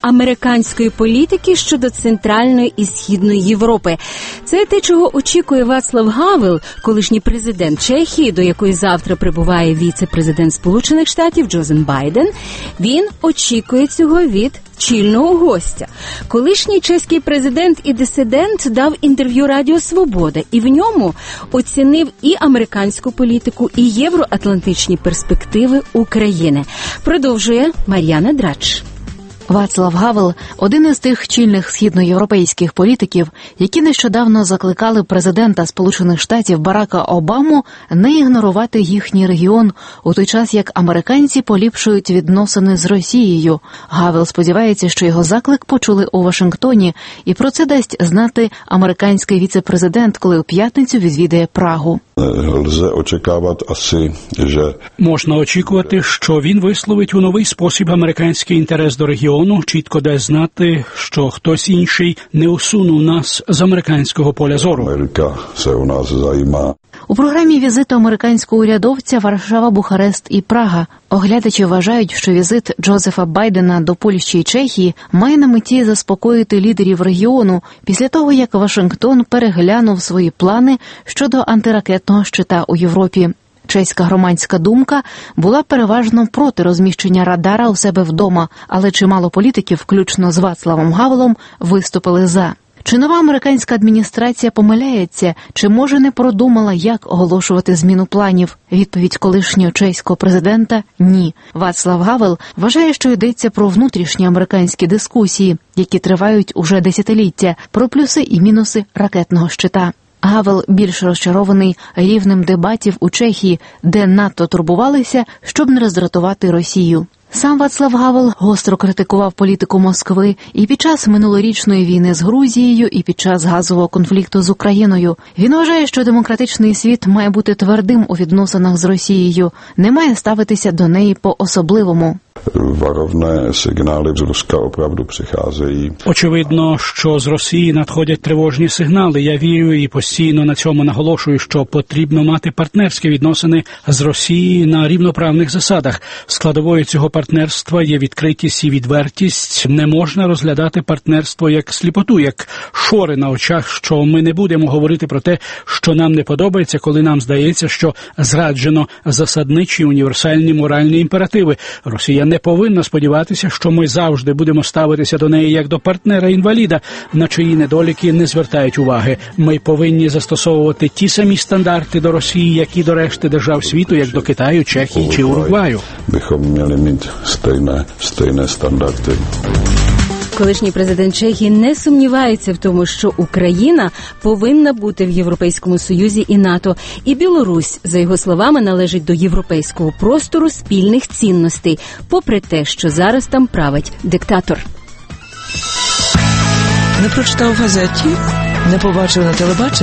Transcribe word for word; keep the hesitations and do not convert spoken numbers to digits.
американської політики щодо Центральної і Східної Європи. Це те, чого очікує Вацлав Гавел, колишній президент Чехії, до якої завтра прибуває віце-президент Сполучених Штатів Джозеф Байден. Він очікує цього від чільного гостя. Колишній чеський президент і дисидент дав інтерв'ю Радіо Свобода і в ньому оцінив і американську політику, і євроатлантичні перспективи України. Продовжує Мар'яна Драч. Вацлав Гавел – один із тих чільних східноєвропейських політиків, які нещодавно закликали президента Сполучених Штатів Барака Обаму не ігнорувати їхній регіон, у той час як американці поліпшують відносини з Росією. Гавел сподівається, що його заклик почули у Вашингтоні, і про це дасть знати американський віце-президент, коли у п'ятницю відвідає Прагу. Можна очікувати, що він висловить у новий спосіб американський інтерес до регіону, чітко дасть знати, що хтось інший не усунув нас з американського поля зору. Америка се у нас займає. У програмі візиту американського урядовця Варшава, Бухарест і Прага. Оглядачі вважають, що візит Джозефа Байдена до Польщі і Чехії має на меті заспокоїти лідерів регіону після того, як Вашингтон переглянув свої плани щодо антиракетного щита у Європі. Чеська громадська думка була переважно проти розміщення радара у себе вдома, але чимало політиків, включно з Вацлавом Гавелом, виступили за. Чи нова американська адміністрація помиляється, чи може не продумала, як оголошувати зміну планів? Відповідь колишнього чеського президента – ні. Вацлав Гавел вважає, що йдеться про внутрішні американські дискусії, які тривають уже десятиліття, про плюси і мінуси ракетного щита. Гавел більш розчарований рівнем дебатів у Чехії, де надто турбувалися, щоб не роздратувати Росію. Сам Вацлав Гавел гостро критикував політику Москви і під час минулорічної війни з Грузією, і під час газового конфлікту з Україною. Він вважає, що демократичний світ має бути твердим у відносинах з Росією, не має ставитися до неї по-особливому. Varovné signály z Ruska opravdu přicházejí. Очевидно, що з Росії надходять тривожні сигнали. Я вірю і постійно на цьому наголошую, що потрібно мати партнерські відносини з Росією на рівноправних засадах. Складовою цього партнерства є відкритість і відвертість. Не можна розглядати партнерство як сліпоту, як шори на очах, що ми не будемо говорити про те, що нам не подобається, коли нам здається, що зраджено засадничі універсальні моральні імперативи. Росія не повинна сподіватися, що ми завжди будемо ставитися до неї як до партнера-інваліда, на чиї недоліки не звертають уваги. Ми повинні застосовувати ті самі стандарти до Росії, як і до решти держав світу, як до Китаю, Чехії чи Уругваю. Bychom měli mít stejné, stejné standardy. Колишній президент Чехії не сумнівається в тому, що Україна повинна бути в Європейському Союзі і НАТО. І Білорусь, за його словами, належить до європейського простору спільних цінностей, попри те, що зараз там править диктатор. Не прочитав в газеті, не побачив на телебаченні.